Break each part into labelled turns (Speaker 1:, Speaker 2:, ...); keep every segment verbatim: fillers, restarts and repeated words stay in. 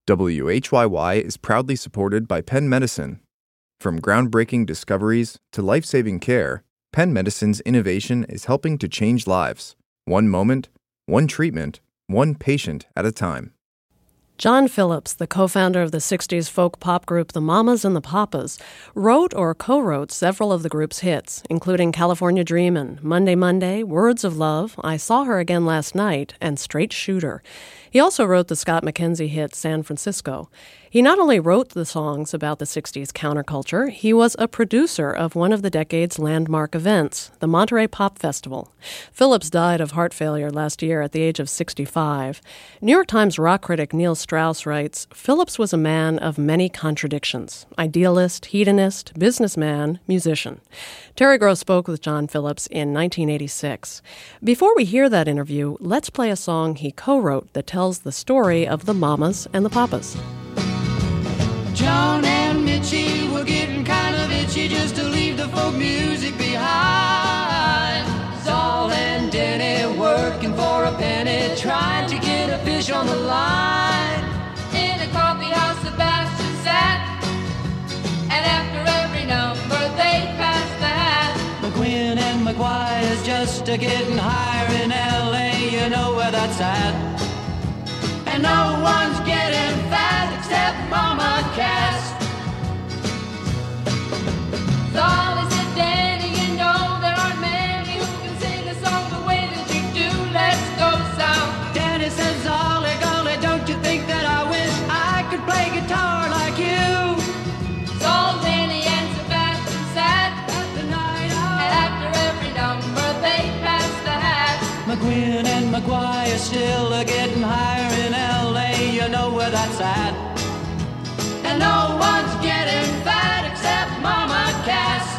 Speaker 1: W H Y Y is proudly supported by Penn Medicine. From groundbreaking discoveries to life-saving care, Penn Medicine's innovation is helping to change lives, one moment, one treatment, one patient at a time.
Speaker 2: John Phillips, the co-founder of the sixties folk pop group The Mamas and the Papas, wrote or co-wrote several of the group's hits, including California Dreamin', Monday Monday, Words of Love, I Saw Her Again Last Night, and Straight Shooter. He also wrote the Scott McKenzie hit San Francisco. He not only wrote the songs about the sixties counterculture, he was a producer of one of the decade's landmark events, the Monterey Pop Festival. Phillips died of heart failure last year at the age of sixty-five. New York Times rock critic Neil Strauss writes, Phillips was a man of many contradictions, idealist, hedonist, businessman, musician. Terry Gross spoke with John Phillips in nineteen eighty-six. Before we hear that interview, let's play a song he co-wrote that tells the story of the Mamas and the Papas.
Speaker 3: John and Mitchie were getting kind of itchy just to leave the folk music behind. Saul and Denny working for a penny, trying to get a fish on the line. In a coffee house, Sebastian sat, and after every number they passed the hat. McQueen and McGuire's just a getting higher in L A, you know where that's at. And no one's getting fat except Mama Cass. Solly said, Danny, you know there aren't many who can sing a song the way that you do. Let's go south. Danny said, Solly, golly, don't you think that I wish I could play guitar like you? So Danny and Sebastian sat at the night out, and after every number they passed the hat. McQueen and McGuire still are getting higher in L A, you know where that's at. And no one's getting fat except Mama Cass.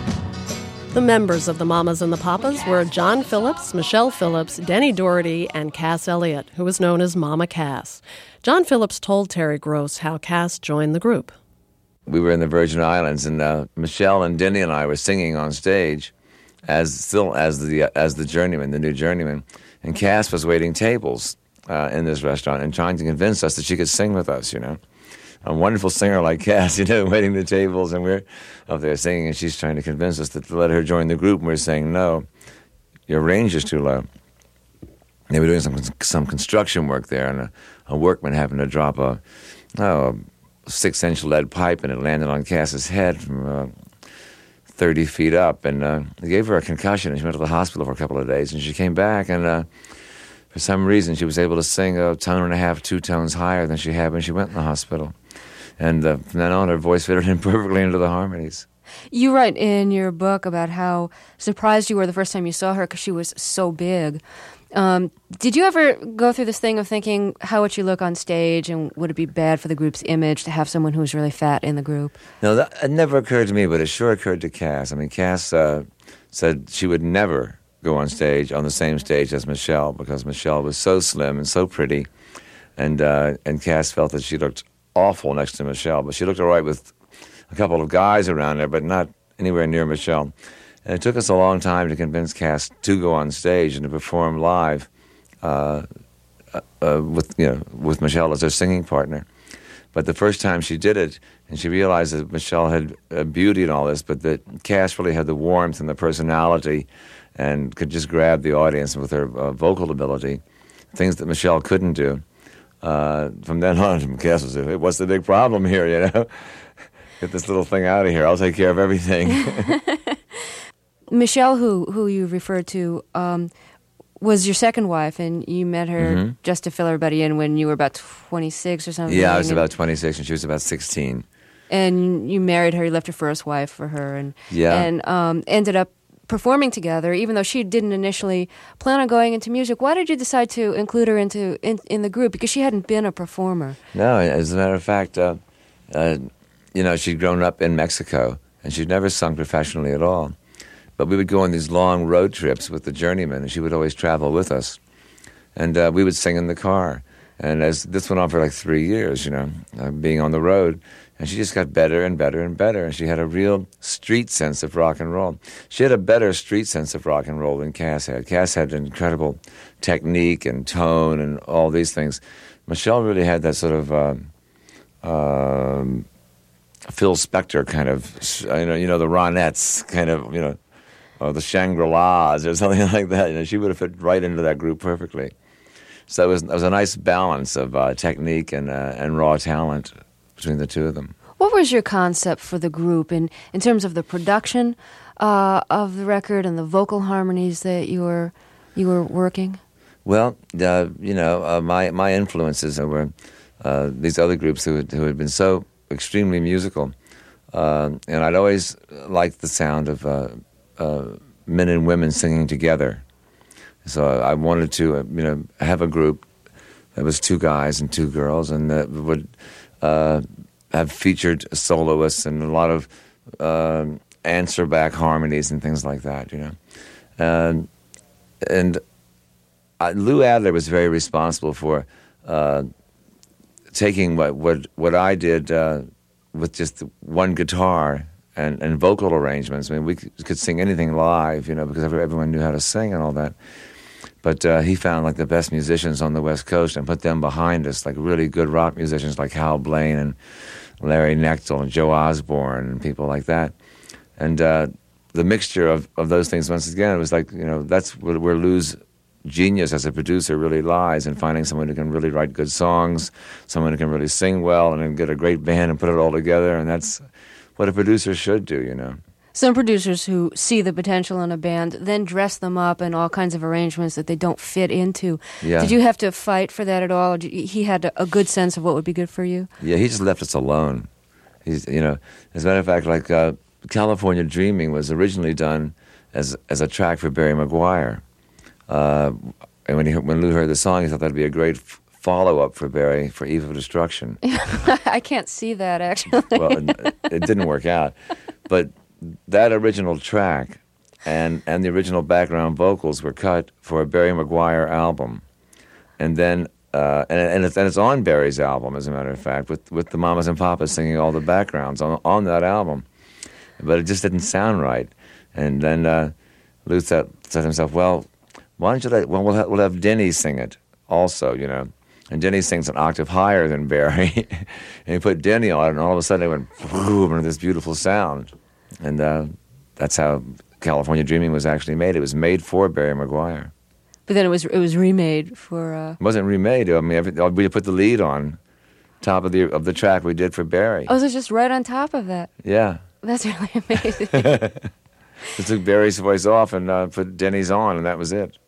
Speaker 2: The members of the Mamas and the Papas were John Phillips, Michelle Phillips, Denny Doherty, and Cass Elliot, who was known as Mama Cass. John Phillips told Terry Gross how Cass joined the group.
Speaker 4: We were in the Virgin Islands, and uh, Michelle and Denny and I were singing on stage, as still as the as the journeyman, the new journeyman, and Cass was waiting tables uh, in this restaurant and trying to convince us that she could sing with us, you know. A wonderful singer like Cass, you know, waiting the tables, and we're up there singing, and she's trying to convince us to, to let her join the group, and we're saying, no, your range is too low. They were doing some some construction work there, and a, a workman happened to drop a, oh, a six-inch lead pipe, and it landed on Cass's head from uh, thirty feet up, and uh, they gave her a concussion, and she went to the hospital for a couple of days, and she came back, and uh, for some reason she was able to sing a tone and a half, two tones higher than she had when she went in the hospital. And uh, from then on, her voice fitted in perfectly into the harmonies.
Speaker 5: You write in your book about how surprised you were the first time you saw her because she was so big. Um, did you ever go through this thing of thinking, how would she look on stage, and would it be bad for the group's image to have someone who's really fat in the group?
Speaker 4: No, that it never occurred to me, but it sure occurred to Cass. I mean, Cass uh, said she would never go on stage, on the same stage as Michelle, because Michelle was so slim and so pretty, and uh, and Cass felt that she looked awful next to Michelle, but she looked all right with a couple of guys around her, but not anywhere near Michelle. And it took us a long time to convince Cass to go on stage and to perform live uh, uh, with you know with Michelle as her singing partner. But the first time she did it, and she realized that Michelle had uh, beauty and all this, but that Cass really had the warmth and the personality and could just grab the audience with her uh, vocal ability, things that Michelle couldn't do. Uh, from then on, Cass was, hey, what's the big problem here, you know? Get this little thing out of here. I'll take care of everything.
Speaker 5: Michelle, who who you referred to, um, was your second wife, and you met her mm-hmm. just to fill everybody in when you were about twenty-six or something.
Speaker 4: Yeah, I was about twenty-six, and she was about sixteen.
Speaker 5: And you married her, you left your first wife for her, and
Speaker 4: yeah.
Speaker 5: and um, ended up performing together, even though she didn't initially plan on going into music. Why did you decide to include her into in, in the group? Because she hadn't been a performer.
Speaker 4: No, as a matter of fact, uh, uh, you know, she'd grown up in Mexico, and she'd never sung professionally at all. But we would go on these long road trips with the journeyman, and she would always travel with us. And uh, we would sing in the car. And as this went on for like three years, you know, uh, being on the road, and she just got better and better and better, and she had a real street sense of rock and roll. She had a better street sense of rock and roll than Cass had. Cass had an incredible technique and tone and all these things. Michelle really had that sort of uh, um, Phil Spector kind of, you know, you know, the Ronettes kind of, you know, or the Shangri-Las or something like that. You know, she would have fit right into that group perfectly. So it was, it was a nice balance of uh, technique and uh, and raw talent between the two of them.
Speaker 5: What was your concept for the group in, in terms of the production uh, of the record and the vocal harmonies that you were you were working?
Speaker 4: Well, uh, you know, uh, my my influences were uh, these other groups who had, who had been so extremely musical, uh, and I'd always liked the sound of uh, uh, men and women singing together. So I wanted to, uh, you know, have a group that was two guys and two girls, and that would uh, have featured soloists and a lot of uh, answer-back harmonies and things like that, you know. Um, and I, Lou Adler was very responsible for uh, taking what, what what I did uh, with just one guitar and, and vocal arrangements. I mean, we could sing anything live, you know, because everyone knew how to sing and all that. But uh, he found like the best musicians on the West Coast and put them behind us, like really good rock musicians like Hal Blaine and Larry Knechtel and Joe Osborne and people like that. And uh, the mixture of, of those things, once again, it was like, you know, that's where, where Lou's genius as a producer really lies, in finding someone who can really write good songs, someone who can really sing well, and then get a great band and put it all together. And that's what a producer should do, you know.
Speaker 5: Some producers who see the potential in a band then dress them up in all kinds of arrangements that they don't fit into.
Speaker 4: Yeah.
Speaker 5: Did you have to fight for that at all? Or did you, he had a good sense of what would be good for you?
Speaker 4: Yeah, he just left us alone. He's, you know, as a matter of fact, like uh, California Dreaming was originally done as as a track for Barry McGuire. Uh, and when he when Lou heard the song, he thought that'd be a great f- follow-up for Barry for Eve of Destruction.
Speaker 5: I can't see that, actually.
Speaker 4: Well, it, it didn't work out. But that original track and, and the original background vocals were cut for a Barry McGuire album. And then, uh, and, and, it's, and it's on Barry's album, as a matter of fact, with, with the Mamas and Papas singing all the backgrounds on, on that album. But it just didn't sound right. And then uh, Lou said, said to himself, well, why don't you let, well, we'll have, we'll have Denny sing it also, you know. And Denny sings an octave higher than Barry. And he put Denny on it, and all of a sudden it went boom, into this beautiful sound. And uh, that's how California Dreaming was actually made. It was made for Barry McGuire.
Speaker 5: But then it was it was remade for... Uh...
Speaker 4: It wasn't remade. I mean, every, we put the lead on top of the of the track we did for Barry.
Speaker 5: Oh, so it's just right on top of that.
Speaker 4: Yeah.
Speaker 5: That's really amazing.
Speaker 4: We took Barry's voice off and uh, put Denny's on, and that was it.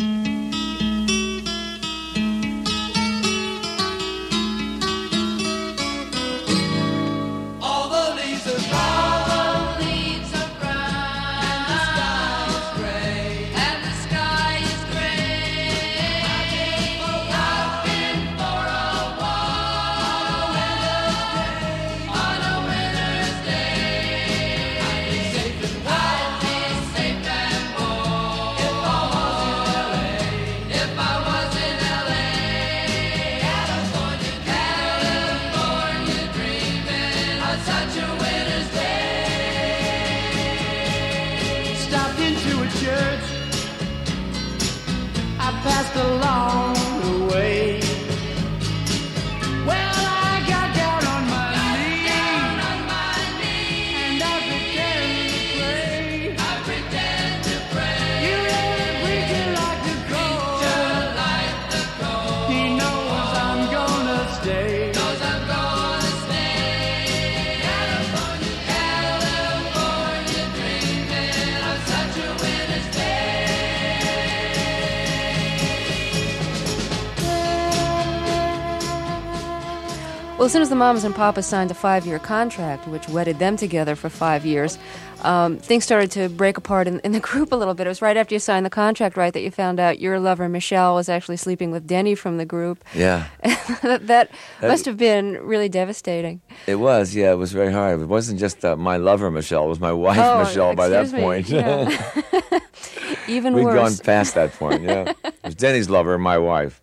Speaker 5: Well, as soon as the Mamas and Papas signed a five-year contract, which wedded them together for five years, um, things started to break apart in, in the group a little bit. It was right after you signed the contract, right, that you found out your lover, Michelle, was actually sleeping with Denny from the group.
Speaker 4: Yeah.
Speaker 5: that, that must have been really devastating.
Speaker 4: It was, yeah, it was very hard. It wasn't just uh, my lover, Michelle. It was my wife,
Speaker 5: oh,
Speaker 4: Michelle, by that
Speaker 5: me.
Speaker 4: point.
Speaker 5: Yeah. Even
Speaker 4: We'd
Speaker 5: worse.
Speaker 4: gone past that point, yeah. It was Denny's lover, my wife.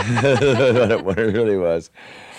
Speaker 4: what, it, what it really was.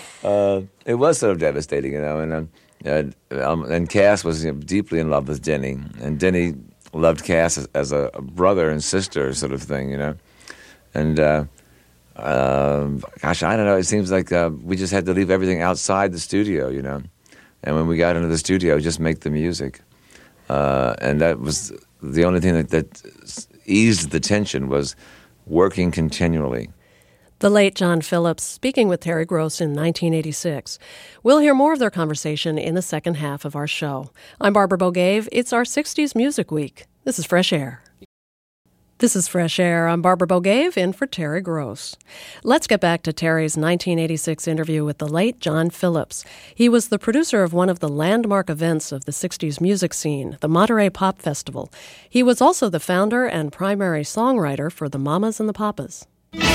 Speaker 4: Uh, it was sort of devastating, you know, and um, uh, um, and Cass was you know, deeply in love with Denny, and Denny loved Cass as, as a, a brother and sister sort of thing, you know, and uh, Um, gosh, I don't know. It seems like uh, we just had to leave everything outside the studio, you know. And when we got into the studio, just make the music. Uh, and that was the only thing that, that eased the tension, was working continually.
Speaker 2: The late John Phillips speaking with Terry Gross in nineteen eighty-six. We'll hear more of their conversation in the second half of our show. I'm Barbara Bogave. It's our sixties Music Week. This is Fresh Air. This is Fresh Air. I'm Barbara Bogave, in for Terry Gross. Let's get back to Terry's nineteen eighty-six interview with the late John Phillips. He was the producer of one of the landmark events of the sixties music scene, the Monterey Pop Festival. He was also the founder and primary songwriter for the Mamas and the Papas.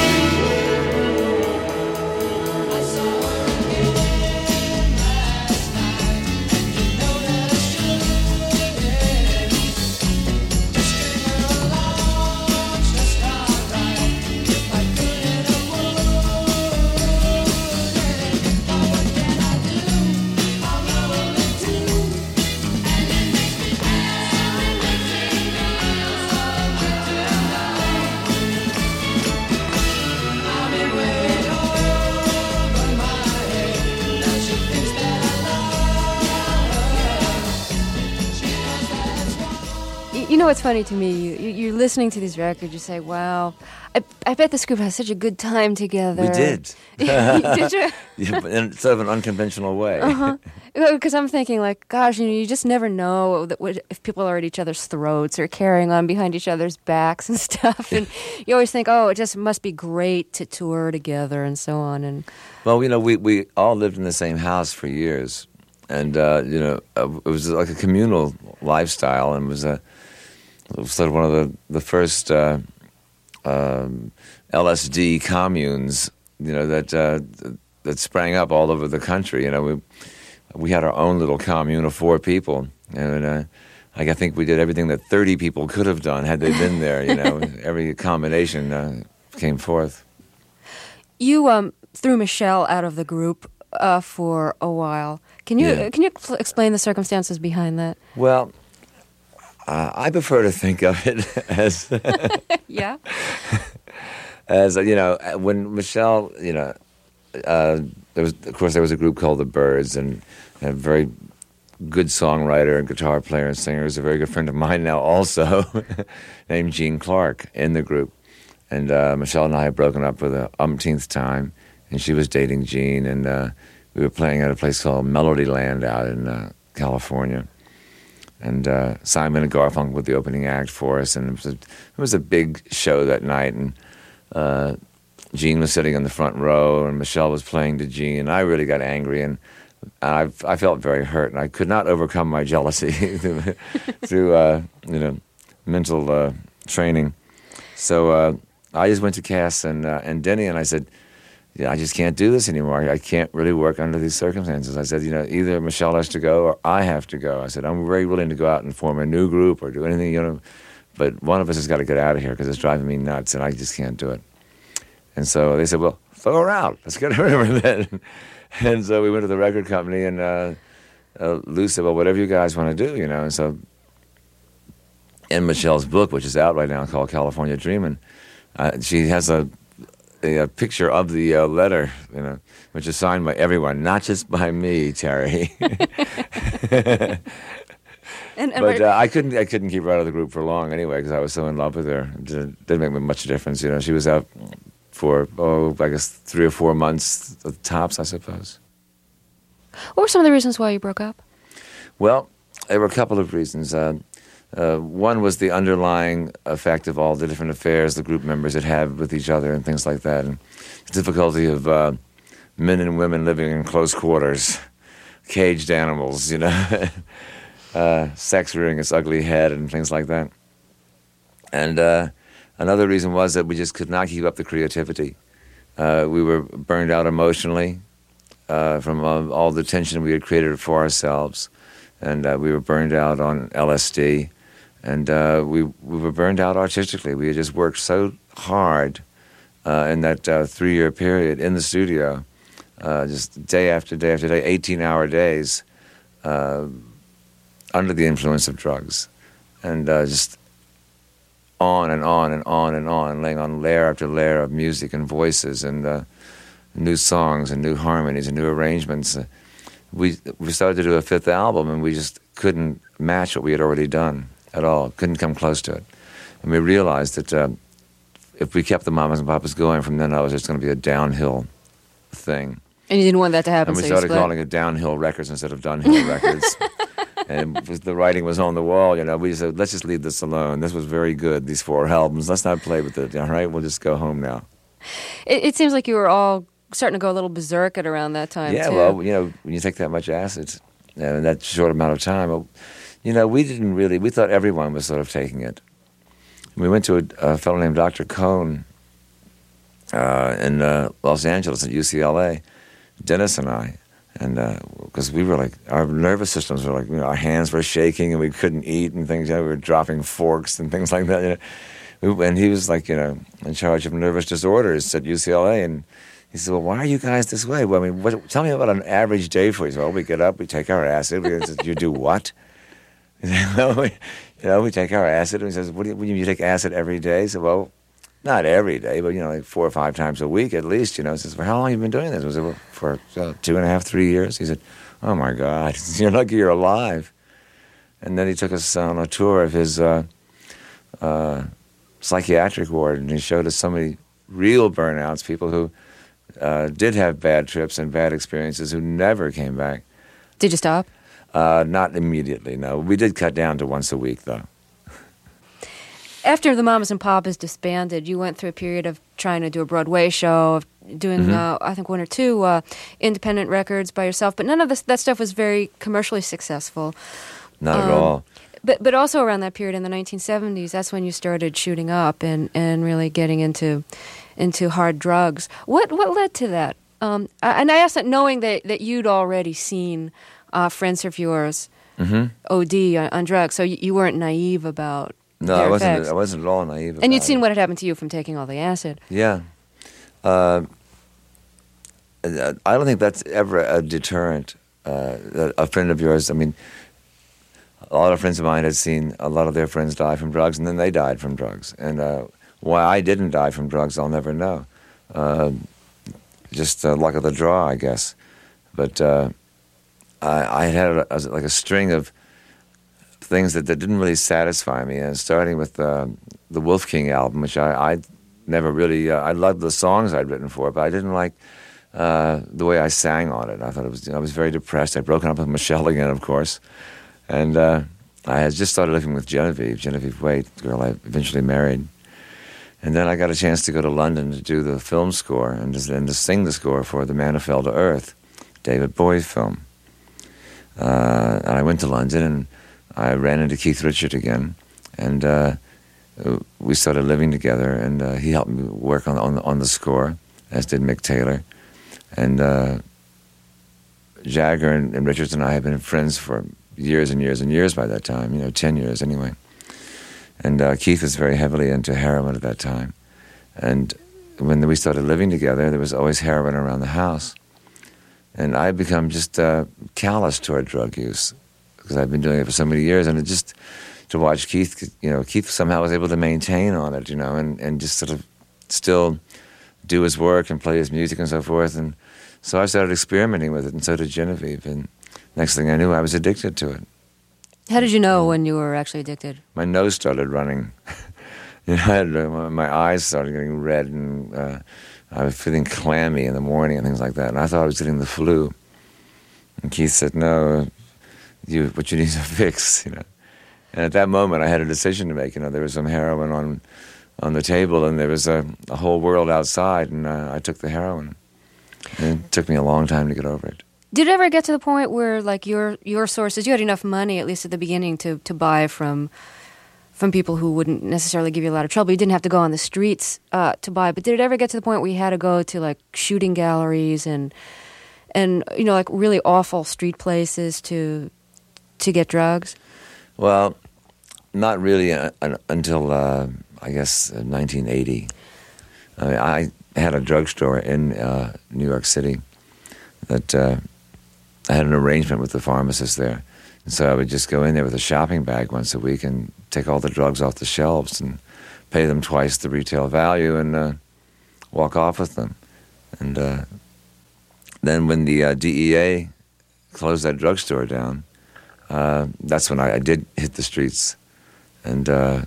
Speaker 5: You know what's funny to me? You, you, you're listening to these records, you say, wow, I, I bet this group has such a good time together.
Speaker 4: We did.
Speaker 5: Did you?
Speaker 4: Yeah, but in sort of an unconventional way.
Speaker 5: Uh-huh. Because I'm thinking, like, gosh, you know, you just never know that what, if people are at each other's throats or carrying on behind each other's backs and stuff. And you always think, oh, it just must be great to tour together and so on. And
Speaker 4: Well, you know, we, we all lived in the same house for years. And, uh, you know, uh, it was like a communal lifestyle, and it was a... It was sort of one of the, the first uh, um, L S D communes, you know, that uh, that sprang up all over the country. You know, we we had our own little commune of four people, and uh, I think we did everything that thirty people could have done had they been there. You know, every combination uh, came forth.
Speaker 5: you um, threw Michelle out of the group uh, for a while. Can you
Speaker 4: Yeah.
Speaker 5: can you pl- explain the circumstances behind that?
Speaker 4: Well, uh, I prefer to think of it as
Speaker 5: Yeah.
Speaker 4: as you know, when Michelle, you know, uh, there was of course there was a group called the Byrds, and a very good songwriter and guitar player and singer is a very good friend of mine now, also named Gene Clark, in the group. And uh, Michelle and I had broken up for the umpteenth time, and she was dating Gene, and uh, we were playing at a place called Melodyland out in uh, California. And uh, Simon and Garfunkel were the opening act for us, and it was a, it was a big show that night. And uh, Gene was sitting in the front row, and Michelle was playing to Gene, and I really got angry, and I, I felt very hurt, and I could not overcome my jealousy through, through uh, you know, mental uh, training. So uh, I just went to Cass and uh, and Denny, and I said, yeah, I just can't do this anymore. I can't really work under these circumstances. I said, you know, either Michelle has to go or I have to go. I said, I'm very willing to go out and form a new group or do anything, you know, but one of us has got to get out of here because it's driving me nuts, and I just can't do it. And so they said, well, throw her out. Let's get rid of her then. And so we went to the record company, and uh, uh, Lou said, well, whatever you guys want to do, you know. And so in Michelle's book, which is out right now, called California Dreamin', uh, she has a, a, a picture of the uh, letter, you know, which is signed by everyone, not just by me, Terry.
Speaker 5: And, and
Speaker 4: But uh, I couldn't I couldn't keep her out of the group for long anyway, because I was so in love with her. It didn't, didn't make much difference, you know. She was out for, oh, I guess three or four months tops, I suppose.
Speaker 5: what were some of the reasons why you broke up?
Speaker 4: Well, there were a couple of reasons. Uh, uh, one was the underlying effect of all the different affairs the group members had had with each other and things like that, and the difficulty of uh, men and women living in close quarters, caged animals, you know, uh, sex rearing its ugly head and things like that. And uh, another reason was that we just could not keep up the creativity. Uh, we were burned out emotionally uh, from all, all the tension we had created for ourselves, and uh, we were burned out on L S D, and uh, we we were burned out artistically. We had just worked so hard uh, in that uh, three-year period in the studio, uh, just day after day after day, eighteen-hour days, uh, under the influence of drugs, and uh, just on and on and on and on, laying on layer after layer of music and voices and uh, new songs and new harmonies and new arrangements. Uh, we we started to do a fifth album, and we just couldn't match what we had already done at all. Couldn't come close to it. And we realized that uh, if we kept the Mamas and Papas going from then on, it was just going to be a downhill thing.
Speaker 5: And you didn't want that to happen,
Speaker 4: And we
Speaker 5: so you
Speaker 4: started
Speaker 5: split.
Speaker 4: calling it Downhill Records instead of Dunhill Records. And it was- the writing was on the wall, you know. We said, let's just leave this alone. This was very good, these four albums. Let's not play with it, all right? We'll just go home now.
Speaker 5: It, it seems like you were all starting to go a little berserk at around that time,
Speaker 4: Yeah,
Speaker 5: too.
Speaker 4: well, you know, when you take that much acid uh, in that short amount of time, well, you know, we didn't really, we thought everyone was sort of taking it. We went to a, a fellow named Doctor Cohn uh, in uh, Los Angeles at U C L A, Dennis and I, and because we were like, our nervous systems were like, you know, our hands were shaking and we couldn't eat and things, you know, we were dropping forks and things like that. You know. we, and he was like, you know, in charge of nervous disorders at U C L A, and he said, well, why are you guys this way? Well, I mean, what, tell me about an average day for you. He said, well, we get up, we take our acid. We, said, you do what? He said, well, we, you know, we take our acid. And he says, what do you, what do you, you take acid every day? He said, well, not every day, but, you know, like four or five times a week at least, you know. He says, well, how long have you been doing this? I said, well, for uh, two and a half, three years. He said, oh, my God, you're lucky you're alive. And then he took us on a tour of his uh, uh, psychiatric ward, and he showed us so many real burnouts, people who uh, did have bad trips and bad experiences who never came back.
Speaker 5: Did you stop?
Speaker 4: Uh, not immediately, no. We did cut down to once a week, though.
Speaker 5: After the Mamas and Papas disbanded, you went through a period of trying to do a Broadway show, of doing,
Speaker 4: Mm-hmm.
Speaker 5: uh, I think, one or two uh, independent records by yourself, but none of this, that stuff was very commercially successful.
Speaker 4: Not
Speaker 5: Um,
Speaker 4: at all.
Speaker 5: But but also around that period in the nineteen seventies, that's when you started shooting up and, and really getting into into hard drugs. What what led to that? Um, I- and I asked that knowing that, that you'd already seen uh, friends of yours
Speaker 4: Mm-hmm.
Speaker 5: O D on, on drugs, so you, you weren't naive about
Speaker 4: No,
Speaker 5: their
Speaker 4: I wasn't.
Speaker 5: effects.
Speaker 4: I wasn't at all naive.
Speaker 5: And you'd
Speaker 4: about
Speaker 5: seen
Speaker 4: it.
Speaker 5: what had happened to you from taking all the acid.
Speaker 4: Yeah. Uh, I don't think that's ever a deterrent. Uh, a friend of yours, I mean, a lot of friends of mine had seen a lot of their friends die from drugs, and then they died from drugs. And uh, why I didn't die from drugs, I'll never know. Uh, just uh, luck of the draw, I guess. But uh, I, I had a, a, like a string of things that, that didn't really satisfy me, and starting with uh, the Wolf King album, which I, I never really, uh, I loved the songs I'd written for it, but I didn't like uh, the way I sang on it. I thought it was, I was very depressed. I'd broken up with Michelle again, of course, and uh, I had just started living with Genevieve, Genevieve Waite, the girl I eventually married. And then I got a chance to go to London to do the film score and to, and to sing the score for The Man Who Fell to Earth, David Bowie film. Uh, and I went to London, and I ran into Keith Richard again, and uh, we started living together, and uh, he helped me work on, on, on the score, as did Mick Taylor. And uh, Jagger and, and Richards and I have been friends for years and years and years by that time, you know, ten years anyway. And uh, Keith was very heavily into heroin at that time. And when we started living together, there was always heroin around the house. And I had become just uh, callous toward drug use, because I've been doing it for so many years, and it just to watch Keith, you know, Keith somehow was able to maintain on it, you know, and, and just sort of still do his work and play his music and so forth. And so I started experimenting with it, and so did Genevieve. And next thing I knew, I was addicted to it.
Speaker 5: How did you know when you were actually addicted?
Speaker 4: My nose started running. you know, I had, uh, my eyes started getting red, and uh, I was feeling clammy in the morning and things like that. And I thought I was getting the flu. And Keith said, no, you, what you need is a fix, you know. And at that moment, I had a decision to make. You know, there was some heroin on on the table, and there was a, a whole world outside, and uh, I took the heroin. And it took me a long time to get over it.
Speaker 5: Did it ever get to the point where, like, your your sources, you had enough money, at least at the beginning, to, to buy from from people who wouldn't necessarily give you a lot of trouble? You didn't have to go on the streets uh, to buy, but did it ever get to the point where you had to go to, like, shooting galleries and, and you know, like, really awful street places to to get drugs?
Speaker 4: Well, not really uh, until, uh, I guess, uh, nineteen eighty. I mean, I had a drugstore in uh, New York City that uh, I had an arrangement with the pharmacist there. And so I would just go in there with a shopping bag once a week and take all the drugs off the shelves and pay them twice the retail value, and uh, walk off with them. And uh, then when the uh, D E A closed that drugstore down, uh, that's when I, I did hit the streets and uh,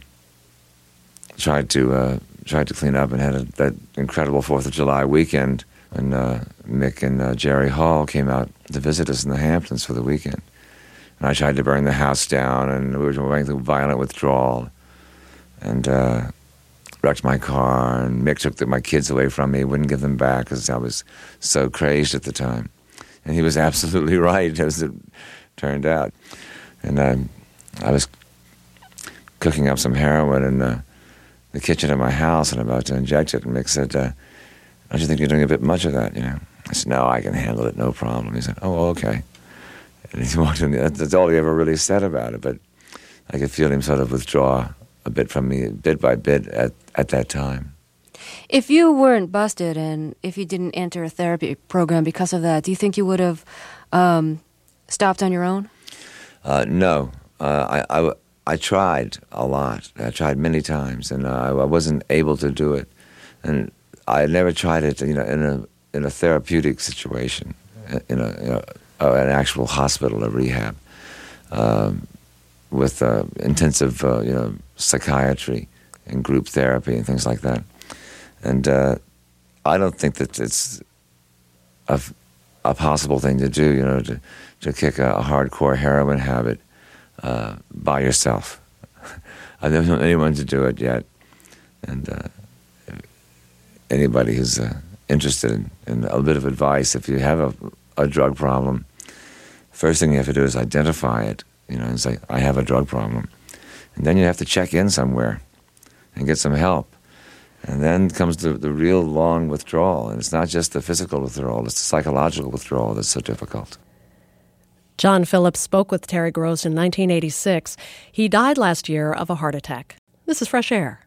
Speaker 4: tried to uh, tried to clean up, and had a, that incredible Fourth of July weekend when uh, Mick and uh, Jerry Hall came out to visit us in the Hamptons for the weekend. And I tried to burn the house down, and we were going through violent withdrawal, and uh, wrecked my car, and Mick took the, my kids away from me, wouldn't give them back because I was so crazed at the time. And he was absolutely right, as it turned out. And uh, I was cooking up some heroin in uh, the kitchen of my house and about to inject it, and Mick said, uh, don't you think you're doing a bit much of that, you know? I said, no, I can handle it, no problem. He said, oh, okay. And he walked in. That's all he ever really said about it, but I could feel him sort of withdraw a bit from me, bit by bit, at, at that time.
Speaker 5: If you weren't busted and if you didn't enter a therapy program because of that, do you think you would have um, stopped on your own?
Speaker 4: Uh, no. Uh, I, I, I tried a lot. I tried many times, and uh, I, I wasn't able to do it. And I never tried it, you know, in a in a therapeutic situation, in a, in a uh, an actual hospital or rehab, um, with uh, intensive, uh, you know, psychiatry and group therapy and things like that. And uh, I don't think that it's a, a possible thing to do, you know, to, to kick a, a hardcore heroin habit uh, by yourself. I've never known anyone to do it yet. And uh, anybody who's uh, interested in, in a bit of advice, if you have a, a drug problem, first thing you have to do is identify it, you know, and say, I have a drug problem. And then you have to check in somewhere and get some help. And then comes the, the real long withdrawal. And it's not just the physical withdrawal, it's the psychological withdrawal that's so difficult.
Speaker 2: John Phillips spoke with Terry Gross in nineteen eighty-six. He died last year of a heart attack. This is Fresh Air.